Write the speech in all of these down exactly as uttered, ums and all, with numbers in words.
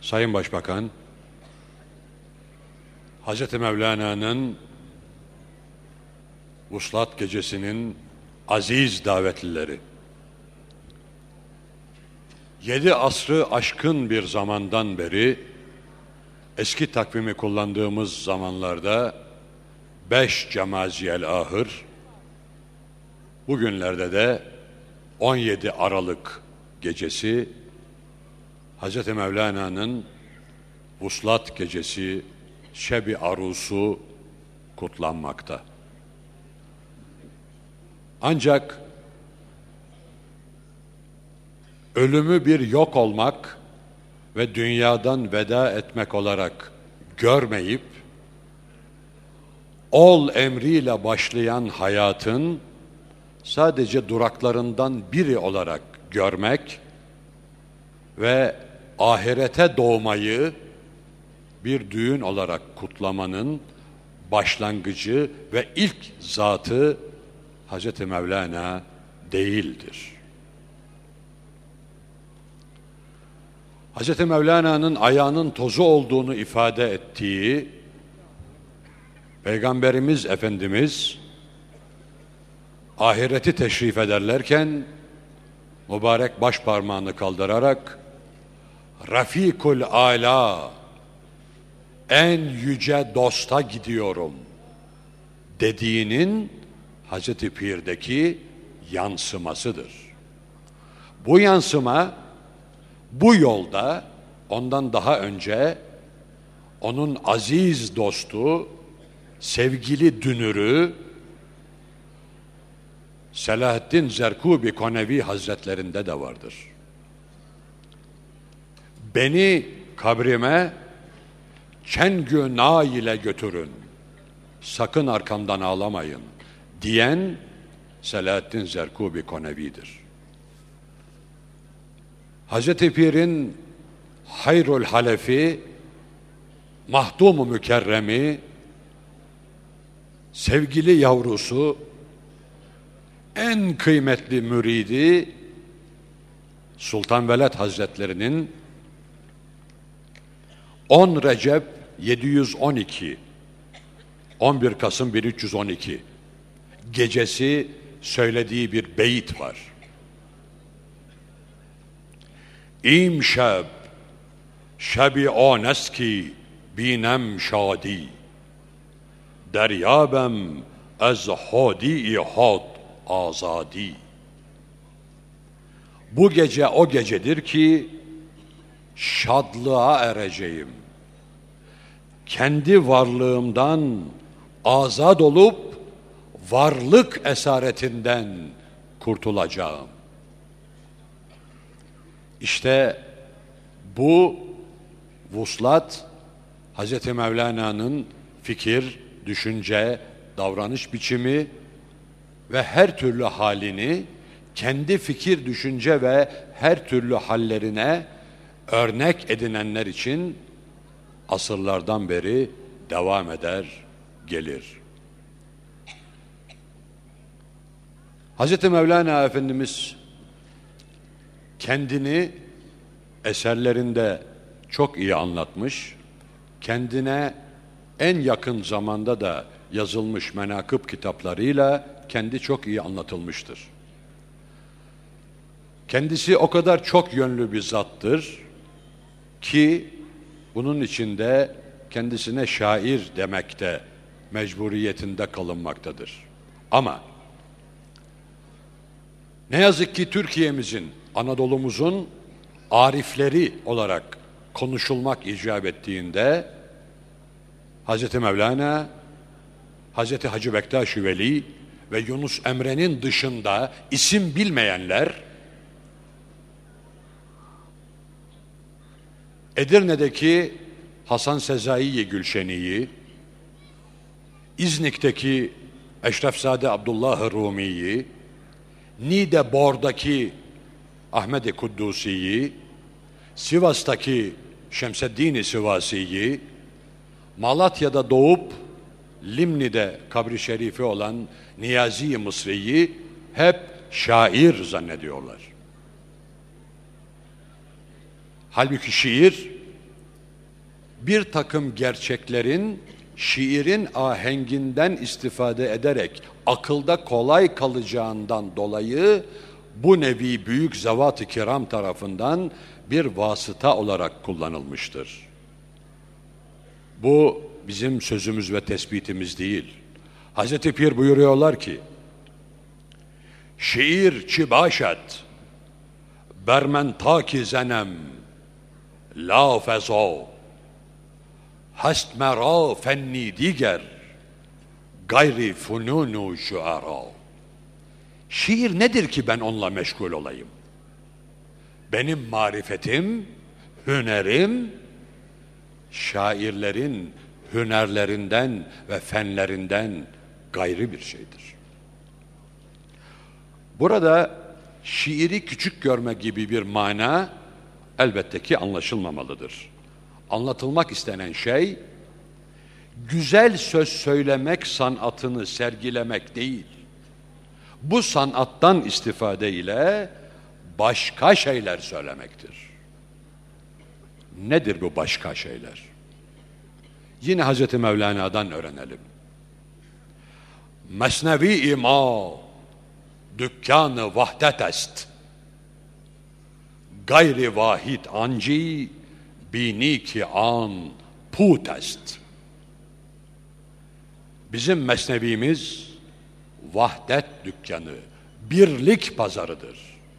Sayın Başbakan, Hazreti Mevlana'nın Vuslat Gecesi'nin aziz davetlileri, yedi asrı aşkın bir zamandan beri, eski takvimi kullandığımız zamanlarda beş Cemaziyel Ahır, bugünlerde de on yedi Aralık gecesi, Hazreti Mevlana'nın Vuslat Gecesi, Şebi Arusu kutlanmakta. Ancak ölümü bir yok olmak ve dünyadan veda etmek olarak görmeyip, ol emriyle başlayan hayatın sadece duraklarından biri olarak görmek ve ahirete doğmayı bir düğün olarak kutlamanın başlangıcı ve ilk zatı Hazreti Mevlana değildir. Hazreti Mevlana'nın ayağının tozu olduğunu ifade ettiği Peygamberimiz Efendimiz ahireti teşrif ederlerken mübarek baş parmağını kaldırarak Rafikul Ala, en yüce dosta gidiyorum dediğinin Hazreti Pir'deki yansımasıdır. Bu yansıma bu yolda ondan daha önce onun aziz dostu, sevgili dünürü Selahaddin Zerkubi Konevi Hazretlerinde de vardır. Beni kabrime çengü na ile götürün, sakın arkamdan ağlamayın diyen Selahaddin Zerkubi Konevi'dir. Hazreti Pir'in Hayrul Halefi, Mahdum-u Mükerremi, sevgili yavrusu, en kıymetli müridi Sultan Veled Hazretlerinin on Recep yedi yüz on iki, on bir Kasım bin üç yüz on iki gecesi söylediği bir beyit var. İmşeb şebi anest ki binem şadi, deryabem az hadi had azadi. Bu gece o gecedir ki şadlığa ereceğim. Kendi varlığımdan azad olup varlık esaretinden kurtulacağım. İşte bu vuslat Hazreti Mevlana'nın fikir, düşünce, davranış biçimi ve her türlü halini kendi fikir, düşünce ve her türlü hallerine örnek edinenler için asırlardan beri devam eder, gelir. Hazreti Mevlana Efendimiz kendini eserlerinde çok iyi anlatmış, kendine en yakın zamanda da yazılmış menakıb kitaplarıyla kendi çok iyi anlatılmıştır. Kendisi o kadar çok yönlü bir zattır ki bunun içinde kendisine şair demekte mecburiyetinde kalınmaktadır. Ama ne yazık ki Türkiye'mizin, Anadolu'muzun arifleri olarak konuşulmak icap ettiğinde Hazreti Mevlana, Hazreti Hacı Bektaş-ı Veli ve Yunus Emre'nin dışında isim bilmeyenler Edirne'deki Hasan Sezai Gülşeni'yi, İznik'teki Eşrefzade Abdullah Rumi'yi, Niğde-Bor'daki Ahmed-i Kuddusi'yi, Sivas'taki Şemseddin-i Sivasi'yi, Malatya'da doğup Limni'de kabri şerifi olan Niyazi-i Mısri'yi hep şair zannediyorlar. Halbuki şiir bir takım gerçeklerin şiirin ahenginden istifade ederek akılda kolay kalacağından dolayı bu nevi büyük zevat-ı kiram tarafından bir vasıta olarak kullanılmıştır. Bu bizim sözümüz ve tespitimiz değil. Hazreti Pir buyuruyorlar ki, şiir çi başet, bermen ta ki zenem, la fezo, hast mera fenni diger, gayri fununu şuara. Şiir nedir ki ben onunla meşgul olayım? Benim marifetim, hünerim, şairlerin hünerlerinden ve fenlerinden gayrı bir şeydir. Burada şiiri küçük görme gibi bir mana elbette ki anlaşılmamalıdır. Anlatılmak istenen şey, güzel söz söylemek sanatını sergilemek değil, bu sanattan istifade ile başka şeyler söylemektir. Nedir bu başka şeyler? Yine Hazreti Mevlana'dan öğrenelim. Mesnevi ima dükkanı vahdet est, gayri vahid anci bini ki an put est. Bizim mesnevimiz vahdet dükkanı, birlik pazarıdır.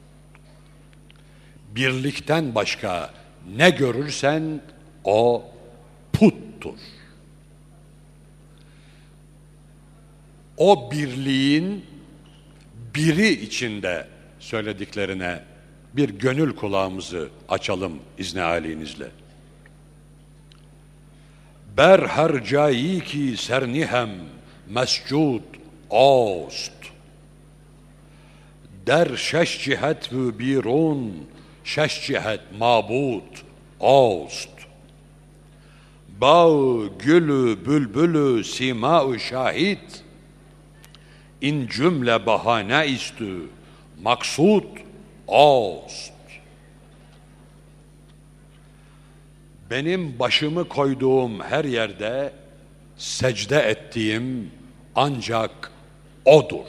Birlikten başka ne görürsen o puttur. O birliğin biri içinde söylediklerine bir gönül kulağımızı açalım izni âlinizle. Ber her cayi ki sernihem mescud ost, der şeş cihet ve birun şeş cihet mabud ost, bağ gülü bülbülü sima-ı şahit, in cümle bahane istü maksud ost. Benim başımı koyduğum her yerde secde ettiğim ancak odur.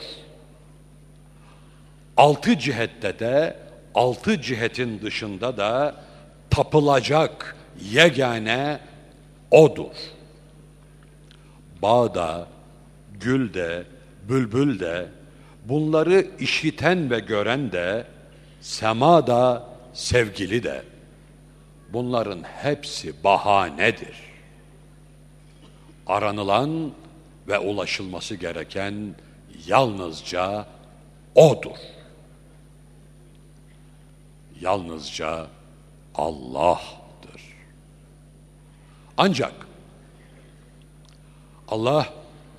Altı cihette de, altı cihetin dışında da tapılacak yegane odur. Bağda, gülde, bülbül de, bunları işiten ve gören de, semada sevgili de, bunların hepsi bahanedir. Aranılan ve ulaşılması gereken yalnızca odur. Yalnızca Allah'tır. Ancak Allah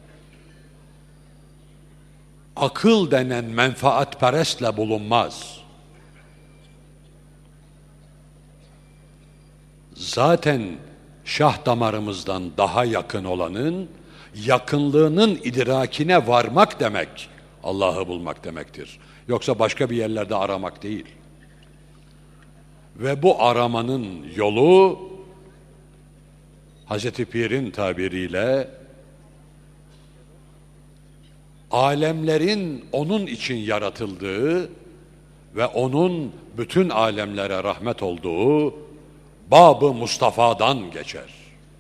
akıl denen menfaatperestle bulunmaz. Zaten şah damarımızdan daha yakın olanın yakınlığının idrakine varmak demek Allah'ı bulmak demektir. Yoksa başka bir yerlerde aramak değil. Ve bu aramanın yolu Hazreti Pir'in tabiriyle alemlerin onun için yaratıldığı ve onun bütün alemlere rahmet olduğu Bab-ı Mustafa'dan geçer.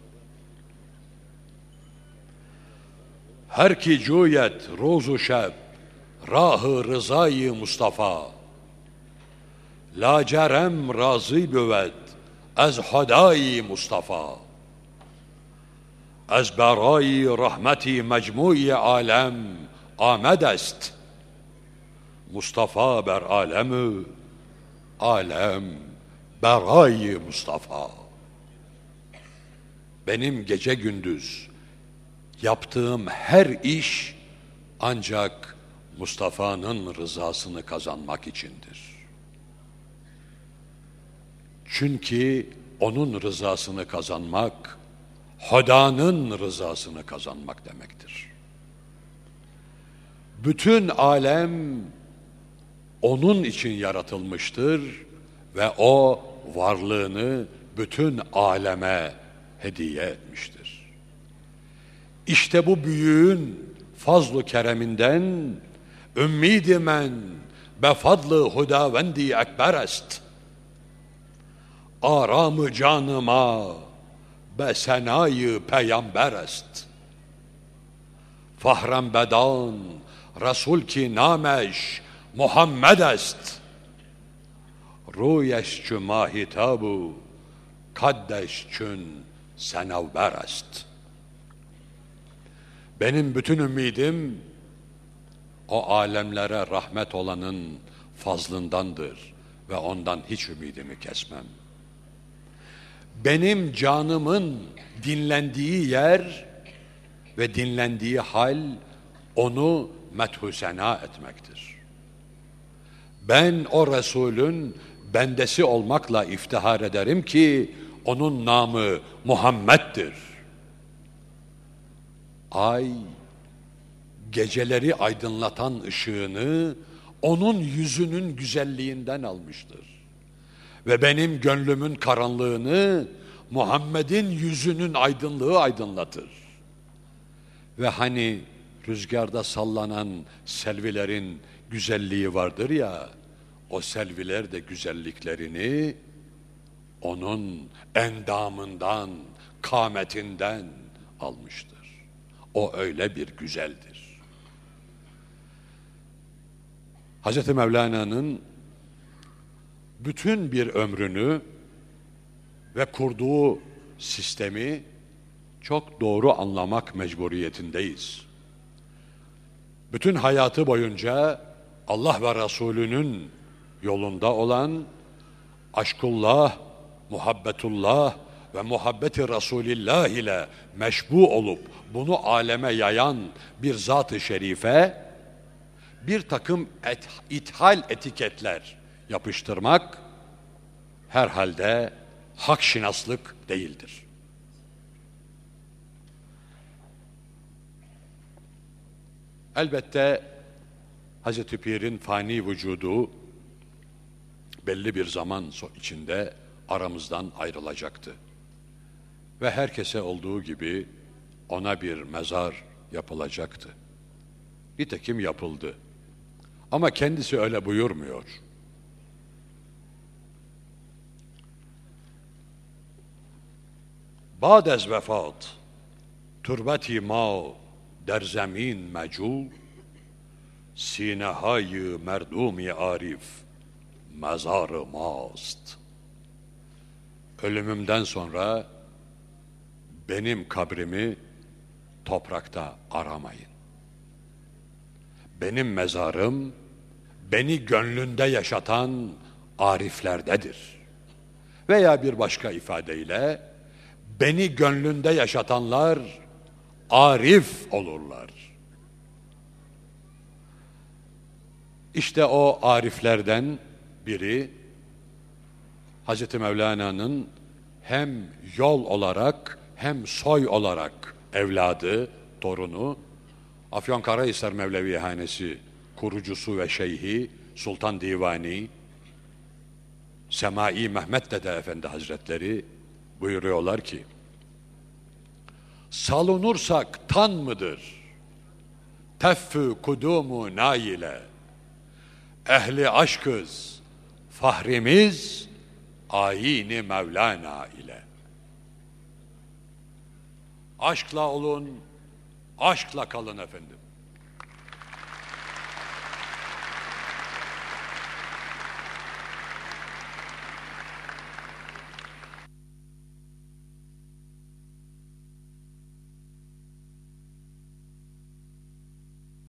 Her ki cüyet rozu şeb rah-ı rızayı Mustafa, la cerem razı büved az hadai Mustafa, az berai rahmeti mecmui alem Ahmed est. Mustafa ber alemü, alem berai Mustafa. Benim gece gündüz yaptığım her iş ancak Mustafa'nın rızasını kazanmak içindir. Çünkü onun rızasını kazanmak, Huda'nın rızasını kazanmak demektir. Bütün alem onun için yaratılmıştır ve o varlığını bütün aleme hediye etmiştir. İşte bu büyüğün fazl-ı kereminden ümmid-i men be fadl-ı hudavendi ekber est. Aram-ı canıma be senayı peygamber est. Fahrem bedan Resul ki nameş Muhammed est. Ruyeş çü mahitabu kaddeş çün senavber est. Benim bütün ümidim o alemlere rahmet olanın fazlındandır ve ondan hiç ümidimi kesmem. Benim canımın dinlendiği yer ve dinlendiği hal onu methü sena etmektir. Ben o Resulün bendesi olmakla iftihar ederim ki onun namı Muhammed'dir. Ay, geceleri aydınlatan ışığını onun yüzünün güzelliğinden almıştır. Ve benim gönlümün karanlığını Muhammed'in yüzünün aydınlığı aydınlatır. Ve hani rüzgarda sallanan selvilerin güzelliği vardır ya, o selviler de güzelliklerini onun endamından, kâmetinden almıştır. O öyle bir güzeldir. Hazreti Mevlana'nın bütün bir ömrünü ve kurduğu sistemi çok doğru anlamak mecburiyetindeyiz. Bütün hayatı boyunca Allah ve Resulünün yolunda olan aşkullah, muhabbetullah ve muhabbeti Resulillah ile meşbu olup bunu aleme yayan bir zat-ı şerife bir takım et, ithal etiketler yapıştırmak herhalde hakşinaslık değildir. Elbette Hazreti Pir'in fani vücudu belli bir zaman içinde aramızdan ayrılacaktı. Ve herkese olduğu gibi ona bir mezar yapılacaktı. Nitekim yapıldı. Ama kendisi öyle buyurmuyor. Ba'd ez vefat turbeti ma der zemin mecul sinehayı merdumi arif mezarı mast. Ölümümden sonra benim kabrimi toprakta aramayın. Benim mezarım beni gönlünde yaşatan ariflerdedir. Veya bir başka ifadeyle beni gönlünde yaşatanlar arif olurlar. İşte o ariflerden biri Hazreti Mevlana'nın hem yol olarak hem soy olarak evladı, torunu, Afyonkarahisar Mevlevihanesi kurucusu ve şeyhi Sultan Divani Semai Mehmet Dede Efendi Hazretleri buyuruyorlar ki, salunursak tan mıdır teffü kudumu naile, ehli aşkız fahrimiz ayini Mevlana ile. Aşkla olun, aşkla kalın efendim.